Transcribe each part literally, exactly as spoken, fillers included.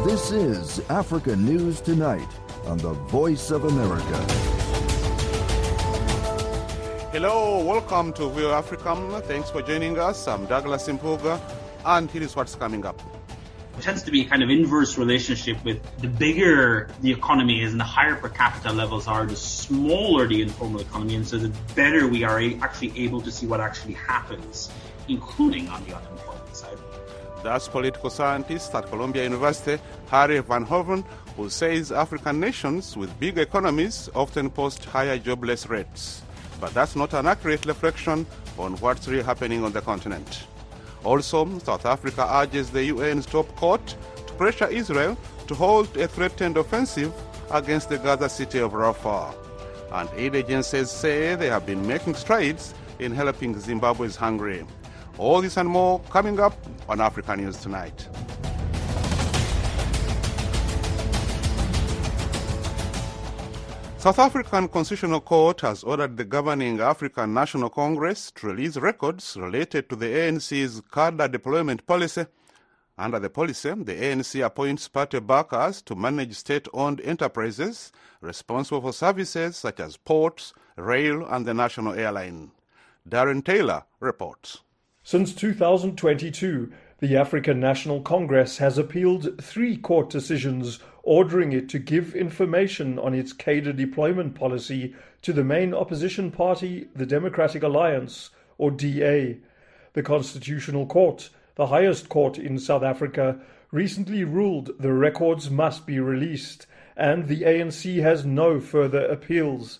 This is Africa News Tonight on the Voice of America. Hello, welcome to V O Africa. Thanks for joining us. I'm Douglas Impuga, and here is what's coming up. It tends to be a kind of inverse relationship with the bigger the economy is and the higher per capita levels are, the smaller the informal economy, and so the better we are actually able to see what actually happens, including on the unemployment side. That's political scientist at Columbia University, Harry Van Hoven, who says African nations with big economies often post higher jobless rates. But that's not an accurate reflection on what's really happening on the continent. Also, South Africa urges the U N's top court to pressure Israel to halt a threatened offensive against the Gaza city of Rafah. And aid agencies say they have been making strides in helping Zimbabwe's hungry. All this and more coming up on Africa News Tonight. South African Constitutional Court has ordered the governing African National Congress to release records related to the A N C's cadre deployment policy. Under the policy, the A N C appoints party backers to manage state-owned enterprises responsible for services such as ports, rail, and the national airline. Darren Taylor reports. Since two thousand twenty-two, the African National Congress has appealed three court decisions ordering it to give information on its cadre deployment policy to the main opposition party, the Democratic Alliance, or D A. The Constitutional Court, the highest court in South Africa, recently ruled the records must be released, and the A N C has no further appeals.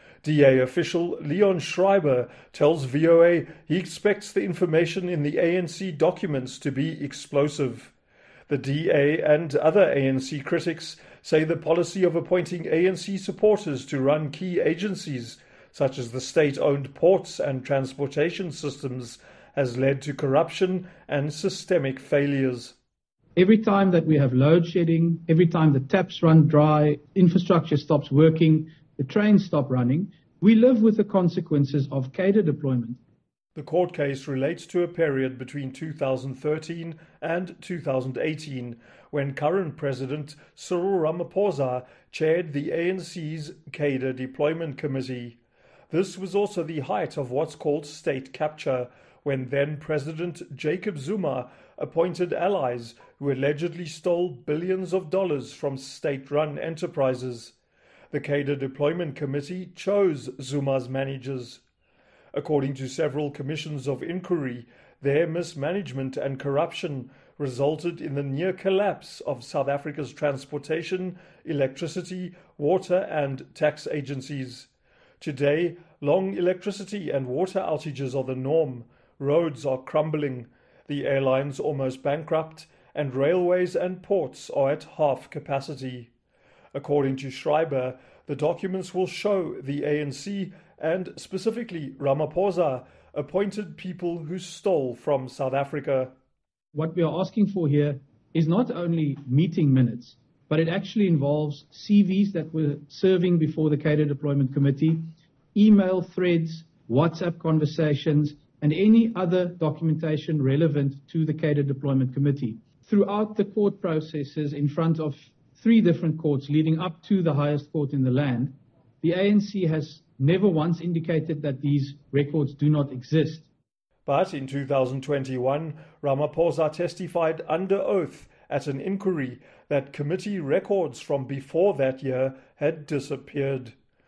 D A official Leon Schreiber tells V O A he expects the information in the A N C documents to be explosive. The D A and other A N C critics say the policy of appointing A N C supporters to run key agencies, such as the state-owned ports and transportation systems, has led to corruption and systemic failures. Every time that we have load shedding, every time the taps run dry, infrastructure stops working, the trains stop running, we live with the consequences of cadre deployment. The court case relates to a period between two thousand thirteen and two thousand eighteen, when current President Cyril Ramaphosa chaired the A N C's Cadre Deployment Committee. This was also the height of what's called state capture, when then-President Jacob Zuma appointed allies who allegedly stole billions of dollars from state-run enterprises. The Cadre Deployment Committee chose Zuma's managers. According to several commissions of inquiry, their mismanagement and corruption resulted in the near collapse of South Africa's transportation, electricity, water and tax agencies. Today, long electricity and water outages are the norm, roads are crumbling, the airlines almost bankrupt, and railways and ports are at half capacity. According to Schreiber, the documents will show the A N C and specifically Ramaphosa appointed people who stole from South Africa. What we are asking for here is not only meeting minutes, but it actually involves C Vs that were serving before the Cadre Deployment Committee, email threads, WhatsApp conversations, and any other documentation relevant to the Cadre Deployment Committee. Throughout the court processes in front of three different courts leading up to the highest court in the land, the A N C has never once indicated that these records do not exist. But in two thousand twenty-one, Ramaphosa testified under oath at an inquiry that committee records from before that year had disappeared.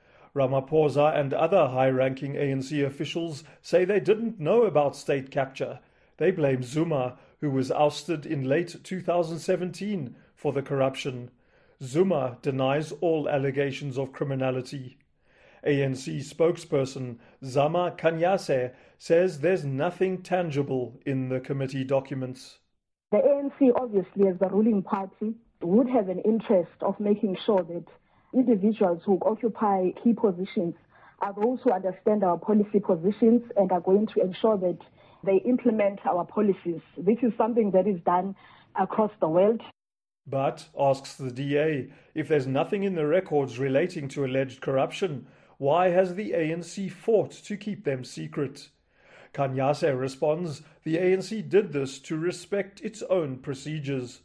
Ramaphosa and other high-ranking A N C officials say they didn't know about state capture. They blame Zuma, who was ousted in late two thousand seventeen, for the corruption. Zuma denies all allegations of criminality. A N C spokesperson Zama Kanyase says there's nothing tangible in the committee documents. The A N C, obviously, as the ruling party, would have an interest of making sure that individuals who occupy key positions are those who understand our policy positions and are going to ensure that they implement our policies. This is something that is done across the world. But, asks the D A, if there's nothing in the records relating to alleged corruption, why has the A N C fought to keep them secret? Kanyase responds, the A N C did this to respect its own procedures.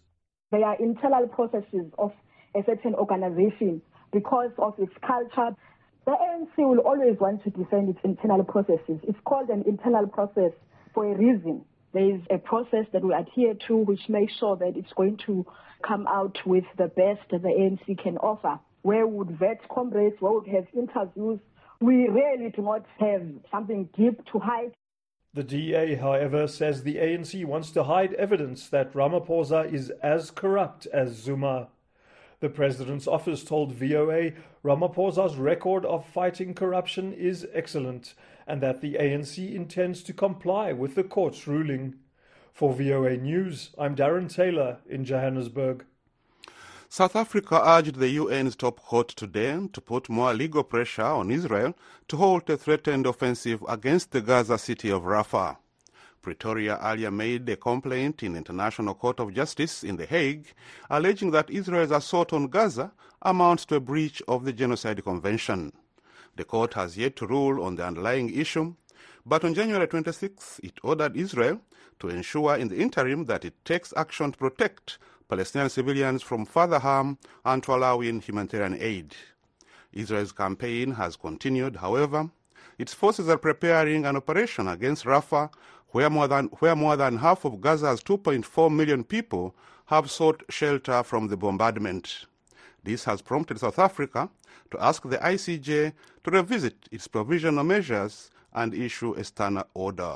There are internal processes of a certain organization because of its culture. The A N C will always want to defend its internal processes. It's called an internal process for a reason. There is a process that we adhere to which makes sure that it's going to come out with the best that the A N C can offer. Where we would vet comrades, where we would have interviews. We really do not have something deep to hide. The D A, however, says the A N C wants to hide evidence that Ramaphosa is as corrupt as Zuma. The President's office told V O A Ramaphosa's record of fighting corruption is excellent and that the A N C intends to comply with the court's ruling. For V O A News, I'm Darren Taylor in Johannesburg. South Africa urged the U N's top court today to put more legal pressure on Israel to halt a threatened offensive against the Gaza city of Rafah. Pretoria earlier made a complaint in the International Court of Justice in The Hague, alleging that Israel's assault on Gaza amounts to a breach of the Genocide Convention. The court has yet to rule on the underlying issue, but on January twenty-sixth, it ordered Israel to ensure in the interim that it takes action to protect Palestinian civilians from further harm and to allow in humanitarian aid. Israel's campaign has continued, however. Its forces are preparing an operation against Rafah, where more than, where more than half of Gaza's two point four million people have sought shelter from the bombardment. This has prompted South Africa to ask the I C J to revisit its provisional measures and issue a standard order.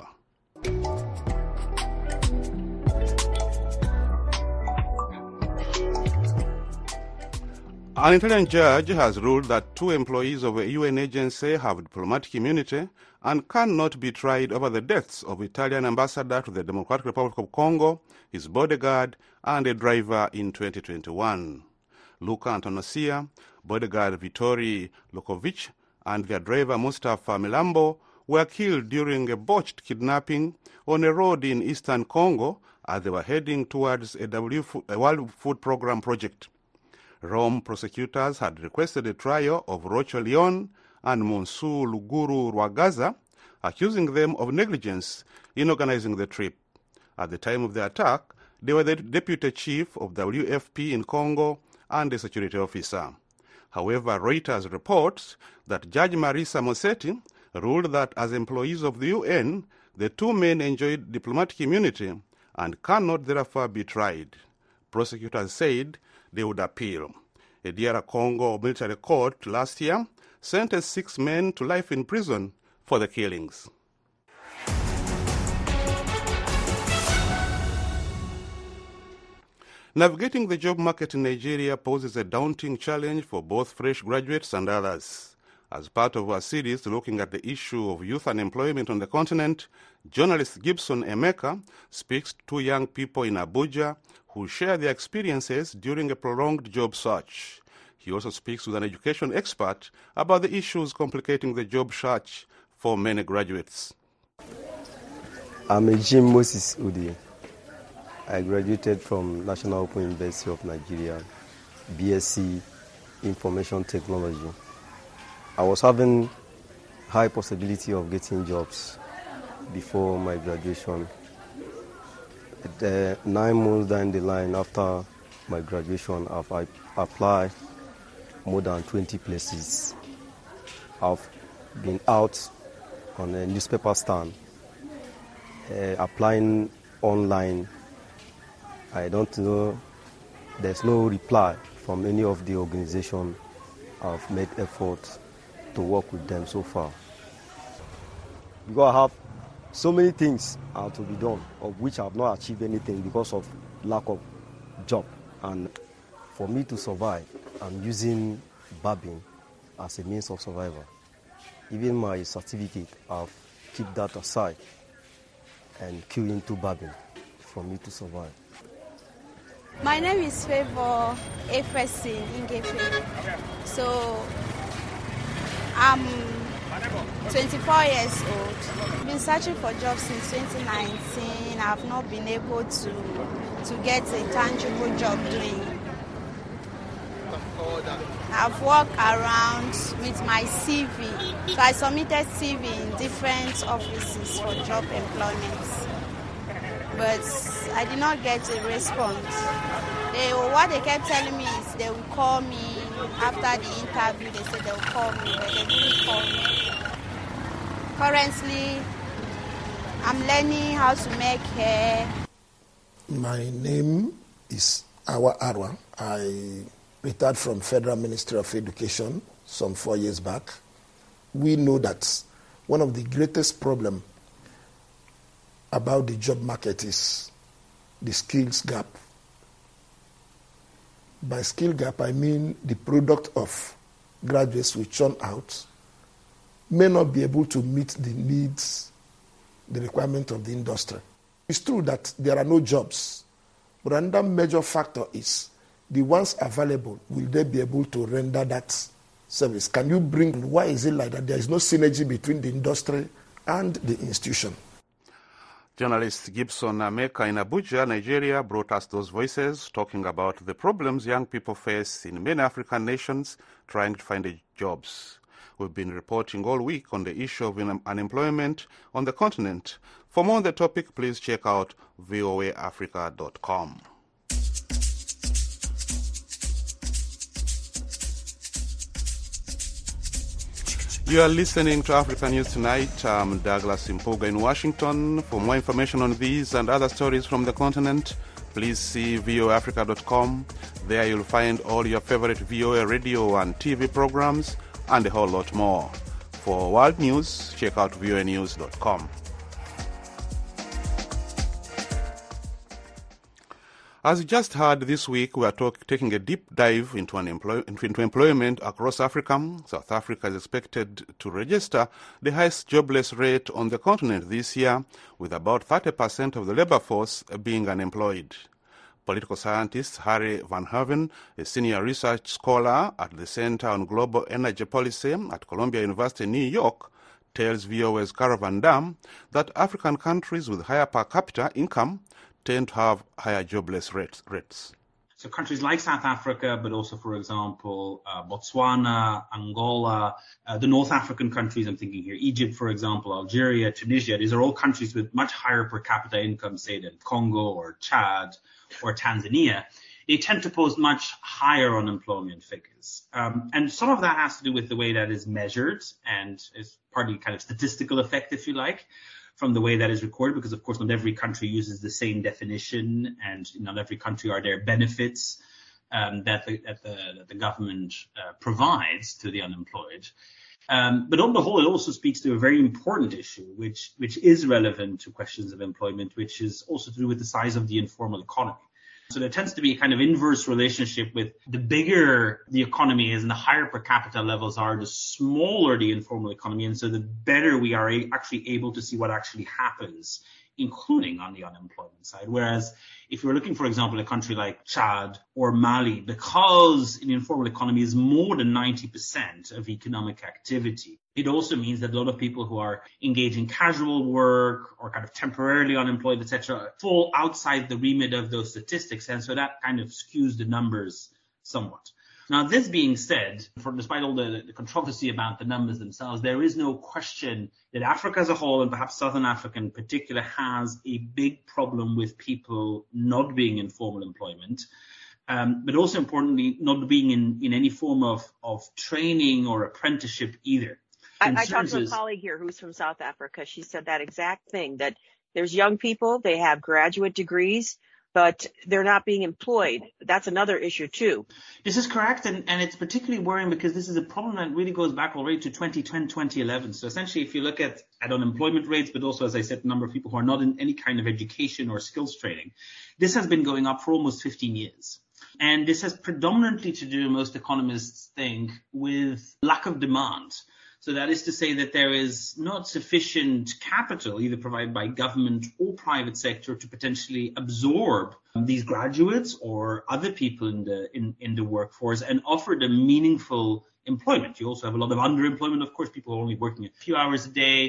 An Italian judge has ruled that two employees of a U N agency have diplomatic immunity and cannot be tried over the deaths of Italian ambassador to the Democratic Republic of Congo, his bodyguard, and a driver in twenty twenty-one. Luca Antonosia, bodyguard Vittori Lukovic, and their driver Mustafa Milambo were killed during a botched kidnapping on a road in eastern Congo as they were heading towards a, w a World Food Programme project. Rome prosecutors had requested a trial of Rocho Leon and Monsu Luguru Rwagaza, accusing them of negligence in organizing the trip. At the time of the attack, they were the deputy chief of W F P in Congo and a security officer. However, Reuters reports that Judge Marisa Mosetti ruled that as employees of the U N, the two men enjoyed diplomatic immunity and cannot therefore be tried. Prosecutors said they would appeal. A D R Congo military court last year sentenced six men to life in prison for the killings. Navigating the job market in Nigeria poses a daunting challenge for both fresh graduates and others. As part of our series looking at the issue of youth unemployment on the continent, journalist Gibson Emeka speaks to two young people in Abuja who share their experiences during a prolonged job search. He also speaks with an education expert about the issues complicating the job search for many graduates. I'm Jim Moses Udi. I graduated from National Open University of Nigeria, B S c Information Technology. I was having high possibility of getting jobs before my graduation. Uh, nine months down the line after my graduation, I've I applied more than twenty places. I've been out on a newspaper stand, uh, applying online. I don't know, there's no reply from any of the organizations. I've made effort to work with them so far. Because I have so many things uh, to be done, of which I have not achieved anything because of lack of job. And for me to survive, I'm using barbing as a means of survival. Even my certificate, I've kept that aside and queue into barbing for me to survive. My name is Favor Efesi Ingefe. So I'm twenty-four years old. I've been searching for jobs since twenty nineteen. I've not been able to to get a tangible job doing. I've walked around with my C V. So I submitted C V in different offices for job employment. but I did not get a response. They, what they kept telling me is they will call me after the interview. They said they will call me, but they didn't call me. Currently, I'm learning how to make hair. My name is Awa Arwa. I retired from Federal Ministry of Education some four years back. We know that one of the greatest problems about the job market is the skills gap. By skill gap, I mean the product of graduates we churn out may not be able to meet the needs, the requirement of the industry. It's true that there are no jobs, but another major factor is the ones available, will they be able to render that service? Can you bring, why is it like that? There is no synergy between the industry and the institution. Journalist Gibson Ameka in Abuja, Nigeria, brought us those voices talking about the problems young people face in many African nations trying to find jobs. We've been reporting all week on the issue of unemployment on the continent. For more on the topic, please check out V O A Africa dot com. You are listening to Africa News Tonight. I'm Douglas Impuga in Washington. For more information on these and other stories from the continent, please see V O A Africa dot com. There you'll find all your favorite V O A radio and T V programs and a whole lot more. For world news, check out V O A news dot com. As you just heard this week, we are talk, taking a deep dive into, unemploy, into employment across Africa. South Africa is expected to register the highest jobless rate on the continent this year, with about thirty percent of the labor force being unemployed. Political scientist Harry Van Herven, a senior research scholar at the Center on Global Energy Policy at Columbia University in New York, tells V O A's Caravan Dam that African countries with higher per capita income tend to have higher jobless rates. rates. So countries like South Africa, but also, for example, uh, Botswana, Angola, uh, the North African countries, I'm thinking here, Egypt, for example, Algeria, Tunisia, these are all countries with much higher per capita income, say, than Congo or Chad or Tanzania. They tend to post much higher unemployment figures. Um, and some of that has to do with the way that is measured and is partly kind of statistical effect, if you like, from the way that is recorded, because of course not every country uses the same definition, and not every country are there benefits um, that, the, that, the, that the government uh, provides to the unemployed. Um, but on the whole, it also speaks to a very important issue, which which is relevant to questions of employment, which is also to do with the size of the informal economy. So there tends to be a kind of inverse relationship with the bigger the economy is and the higher per capita levels are, the smaller the informal economy. And so the better we are actually able to see what actually happens, including on the unemployment side. Whereas if you're looking, for example, a country like Chad or Mali, because the informal economy is more than ninety percent of economic activity, it also means that a lot of people who are engaged in casual work or kind of temporarily unemployed, et cetera, fall outside the remit of those statistics. And so that kind of skews the numbers somewhat. Now, this being said, for, despite all the, the controversy about the numbers themselves, there is no question that Africa as a whole, and perhaps Southern Africa in particular, has a big problem with people not being in formal employment, um, but also importantly, not being in, in any form of, of training or apprenticeship either. I, I talked to a colleague here who's from South Africa. She said that exact thing, that there's young people, they have graduate degrees, but they're not being employed. That's another issue, too. This is correct, and, and it's particularly worrying because this is a problem that really goes back already to twenty ten, twenty eleven. So essentially, if you look at, at unemployment rates, but also, as I said, the number of people who are not in any kind of education or skills training, this has been going up for almost fifteen years. And this has predominantly to do, most economists think, with lack of demand. So that is to say that there is not sufficient capital, either provided by government or private sector, to potentially absorb these graduates or other people in the in, in the workforce and offer them meaningful employment. You also have a lot of underemployment, of course, people are only working a few hours a day,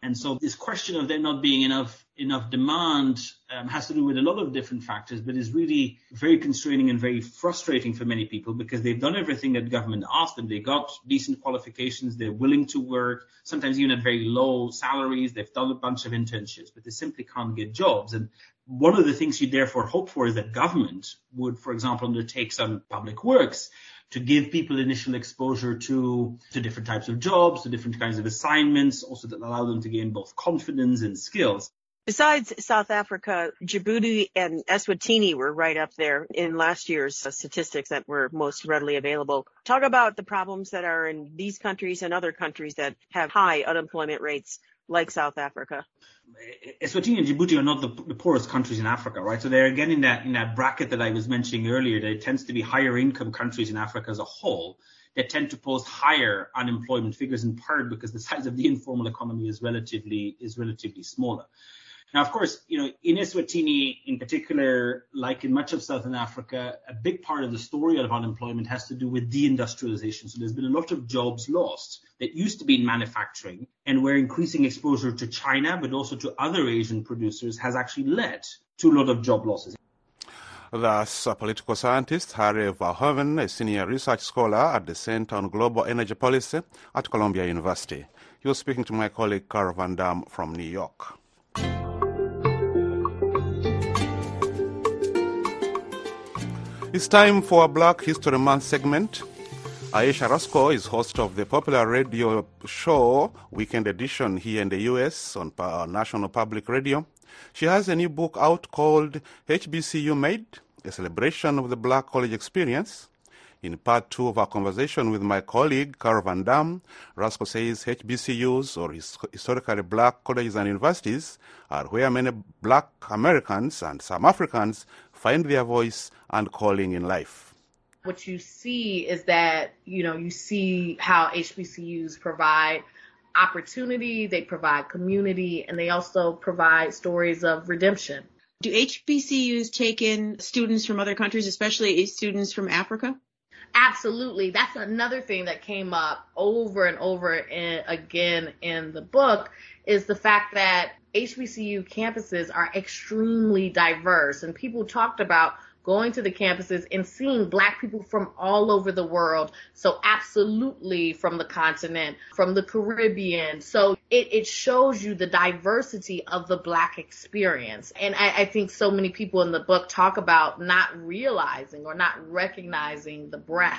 And so this question of there not being enough enough demand um, has to do with a lot of different factors, but is really very constraining and very frustrating for many people because they've done everything that government asked them. They got decent qualifications, they're willing to work, sometimes even at very low salaries. They've done a bunch of internships, but they simply can't get jobs. And one of the things you therefore hope for is that government would, for example, undertake some public works to give people initial exposure to, to different types of jobs, to different kinds of assignments, also that allow them to gain both confidence and skills. Besides South Africa, Djibouti and Eswatini were right up there in last year's uh, statistics that were most readily available. Talk about the problems that are in these countries and other countries that have high unemployment rates like South Africa. Eswatini and Djibouti are not the, the poorest countries in Africa, right? So they're again in that in that bracket that I was mentioning earlier. That it tends to be higher income countries in Africa as a whole that tend to post higher unemployment figures, in part because the size of the informal economy is relatively is relatively smaller. Now, of course, you know, in Eswatini in particular, like in much of Southern Africa, a big part of the story of unemployment has to do with deindustrialization. So there's been a lot of jobs lost that used to be in manufacturing, and where increasing exposure to China, but also to other Asian producers, has actually led to a lot of job losses. Thus, a political scientist, Harry Verhoeven, a senior research scholar at the Center on Global Energy Policy at Columbia University. He was speaking to my colleague Carl Van Dam from New York. It's time for a Black History Month segment. Aisha Rasco is host of the popular radio show Weekend Edition here in the U S on National Public Radio. She has a new book out called H B C U Made, a celebration of the Black college experience. In part two of our conversation with my colleague, Carl Van Dam, Rasco says H B C Us, or his, historically black colleges and universities, are where many black Americans and some Africans find their voice and calling in life. What you see is that, you know, you see how H B C Us provide opportunity, they provide community, and they also provide stories of redemption. Do H B C Us take in students from other countries, especially students from Africa? Absolutely. That's another thing that came up over and over in, again in the book, is the fact that H B C U campuses are extremely diverse. And people talked about going to the campuses and seeing Black people from all over the world. So absolutely from the continent, from the Caribbean. So it, it shows you the diversity of the Black experience. And I, I think so many people in the book talk about not realizing or not recognizing the breadth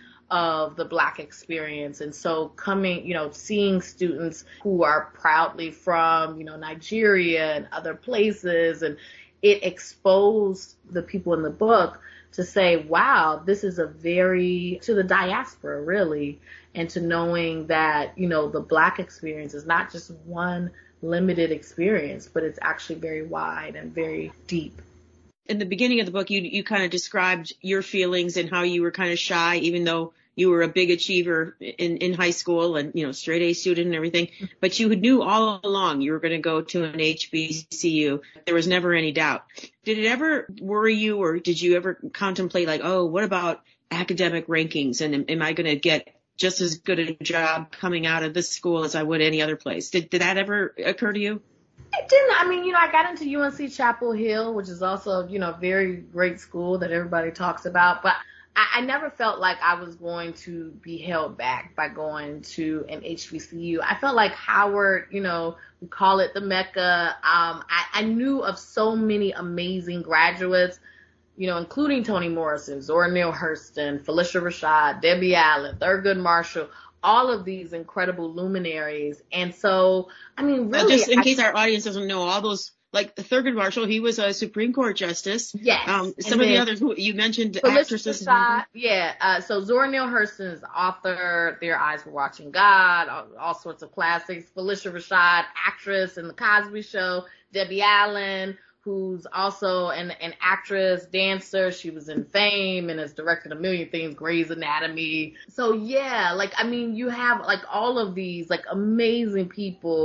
of the Black experience. And so coming, you know, seeing students who are proudly from, you know, Nigeria and other places, and it exposed the people in the book to say, wow, this is a very, to the diaspora really, and to knowing that, you know, the Black experience is not just one limited experience, but it's actually very wide and very deep. In the beginning of the book, you you kind of described your feelings and how you were kind of shy, even though you were a big achiever in, in high school and, you know, straight A student and everything. But you knew all along you were going to go to an H B C U. There was never any doubt. Did it ever worry you, or did you ever contemplate like, oh, what about academic rankings? And am, am I going to get just as good a job coming out of this school as I would any other place? Did, did that ever occur to you? It didn't. I mean, you know, I got into U N C Chapel Hill, which is also, you know, a very great school that everybody talks about. But I, I never felt like I was going to be held back by going to an H B C U. I felt like Howard, you know, we call it the Mecca. Um, I, I knew of so many amazing graduates, you know, including Toni Morrison, Zora Neale Hurston, Phylicia Rashad, Debbie Allen, Thurgood Marshall, all of these incredible luminaries. And so, I mean, really. Uh, just in I, case our audience doesn't know, all those, like Thurgood Marshall, he was a Supreme Court justice. Yes. Um, some of the others who you mentioned, Phylicia actresses. Rashad, yeah. Uh, so Zora Neale Hurston is the author, Their Eyes Were Watching God, all, all sorts of classics. Phylicia Rashad, actress in The Cosby Show. Debbie Allen, who's also an, an actress, dancer. She was in Fame and has directed a million things, Grey's Anatomy. So yeah, like, I mean, you have like all of these like amazing people who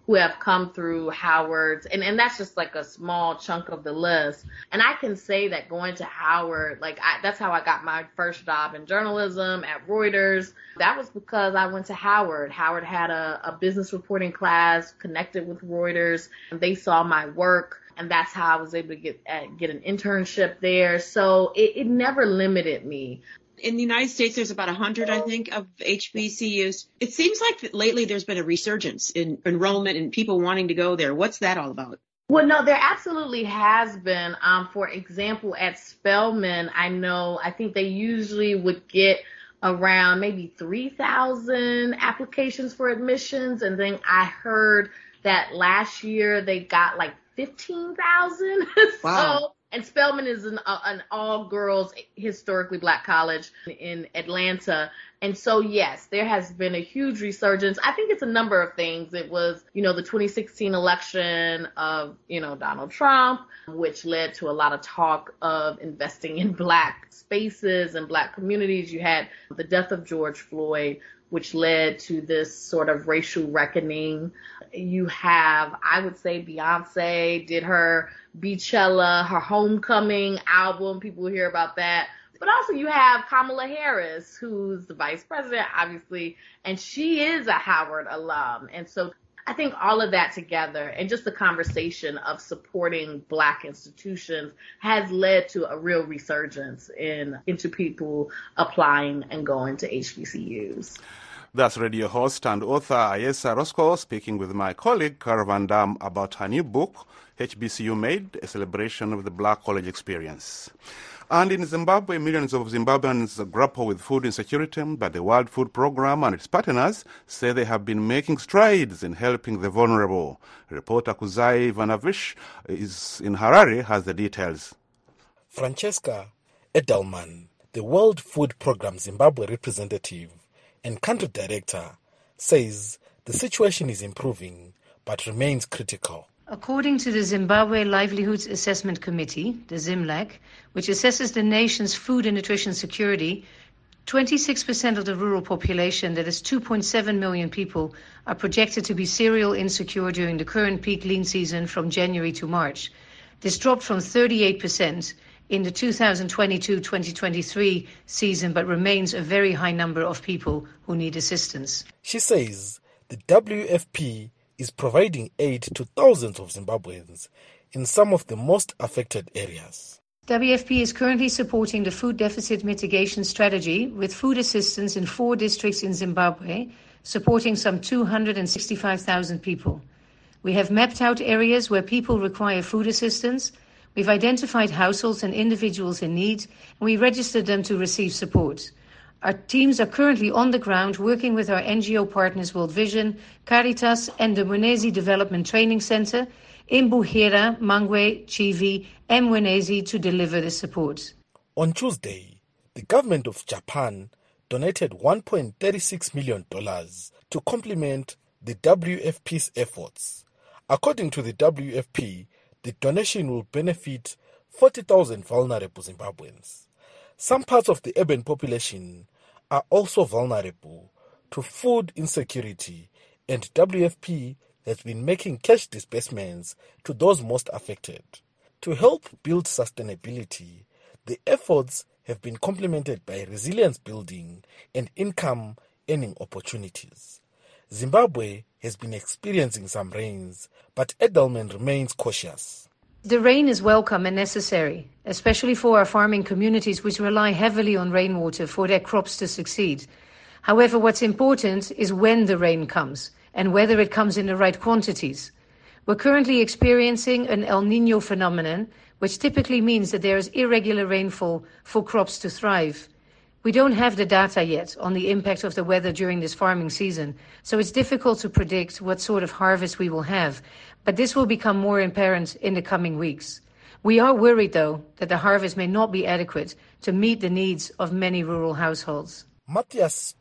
who have come through Howard, and, and that's just like a small chunk of the list. And I can say that going to Howard, like I, that's how I got my first job in journalism at Reuters. That was because I went to Howard. Howard had a, a business reporting class connected with Reuters, and they saw my work. And that's how I was able to get uh, get an internship there. So it, it never limited me. In the United States, there's about one hundred, I think, of H B C Us. It seems like lately there's been a resurgence in enrollment and people wanting to go there. What's that all about? Well, no, there absolutely has been. Um, for example, at Spelman, I know, I think they usually would get around maybe three thousand applications for admissions. And then I heard that last year they got like fifteen thousand. Wow. So, and Spelman is an, uh, an all-girls, historically black college in Atlanta. And so, yes, there has been a huge resurgence. I think it's a number of things. It was, you know, the twenty sixteen election of, you know, Donald Trump, which led to a lot of talk of investing in black spaces and black communities. You had the death of George Floyd, which led to this sort of racial reckoning. You have, I would say, Beyonce did her Beachella, her homecoming album. People hear about that. But also you have Kamala Harris, who's the vice president, obviously, and she is a Howard alum. And so I think all of that together and just the conversation of supporting black institutions has led to a real resurgence in into people applying and going to H B C Us. That's radio host and author Ayesa Roscoe speaking with my colleague Cara Van Dam about her new book, H B C U Made, a celebration of the Black College experience. And in Zimbabwe, millions of Zimbabweans grapple with food insecurity, but the World Food Programme and its partners say they have been making strides in helping the vulnerable. Reporter Kuzai Vanavish is in Harare, has the details. Francesca Edelman, the World Food Programme Zimbabwe representative and country director, says the situation is improving but remains critical. According to the Zimbabwe Livelihoods Assessment Committee, the ZIMLAC, which assesses the nation's food and nutrition security, twenty-six percent of the rural population, that is two point seven million people, are projected to be cereal insecure during the current peak lean season from January to March. This dropped from thirty-eight percent in the two thousand twenty-two twenty twenty-three season, but remains a very high number of people who need assistance. She says the W F P is providing aid to thousands of Zimbabweans in some of the most affected areas. W F P is currently supporting the food deficit mitigation strategy with food assistance in four districts in Zimbabwe, supporting some two hundred sixty-five thousand people. We have mapped out areas where people require food assistance. We've identified households and individuals in need, and we registered them to receive support. Our teams are currently on the ground working with our N G O partners World Vision, Caritas and the Mwenezi Development Training Center in Buhera, Mangwe, Chivi and Mwenezi to deliver the support. On Tuesday, the government of Japan donated one point three six million dollars to complement the W F P's efforts. According to the W F P, the donation will benefit forty thousand vulnerable Zimbabweans. Some parts of the urban population are also vulnerable to food insecurity, and W F P has been making cash disbursements to those most affected. To help build sustainability, the efforts have been complemented by resilience building and income earning opportunities. Zimbabwe has been experiencing some rains, but Edelman remains cautious. The rain is welcome and necessary, especially for our farming communities which rely heavily on rainwater for their crops to succeed. However, what's important is when the rain comes and whether it comes in the right quantities. We're currently experiencing an El Niño phenomenon, which typically means that there is irregular rainfall for crops to thrive. We don't have the data yet on the impact of the weather during this farming season, so it's difficult to predict what sort of harvest we will have, but this will become more apparent in the coming weeks. We are worried, though, that the harvest may not be adequate to meet the needs of many rural households. Matthias.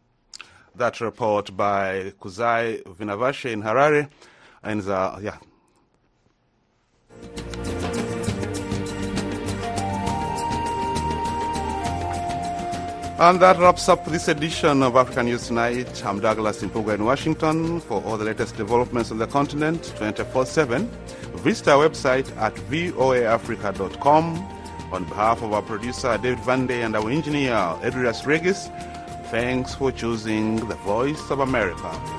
That report by Kuzai Vinavashe in Harare, and uh, yeah. And that wraps up this edition of African News Tonight. I'm Douglas Impuga in Washington. For all the latest developments on the continent, twenty-four seven, visit our website at voa africa dot com. On behalf of our producer, David Vande, and our engineer, Edrias Regis, thanks for choosing the Voice of America.